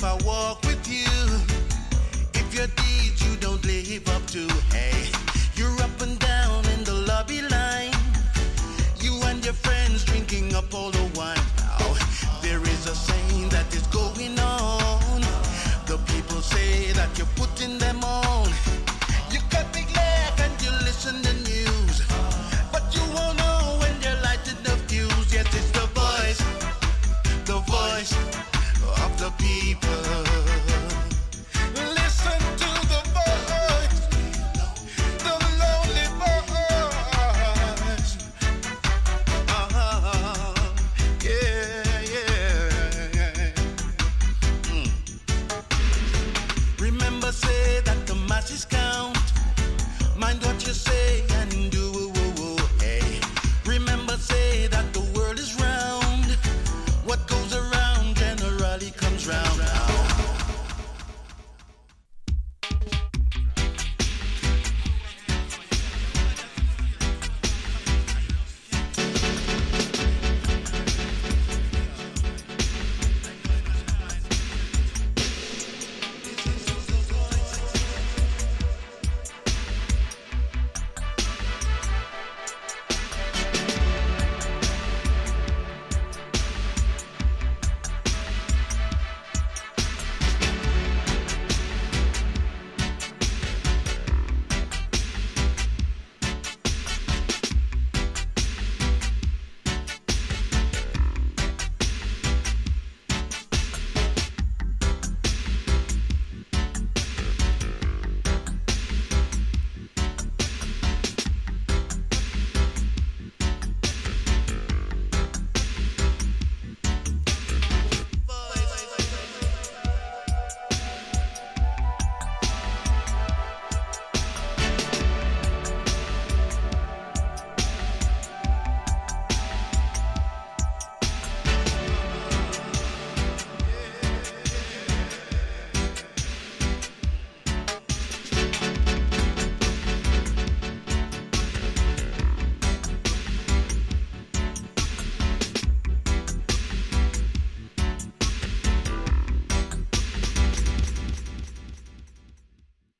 I walk with you. If your deeds you don't live up to, hey, you're up and down in the lobby line. You and your friends drinking up all the wine. Oh, there is a saying that is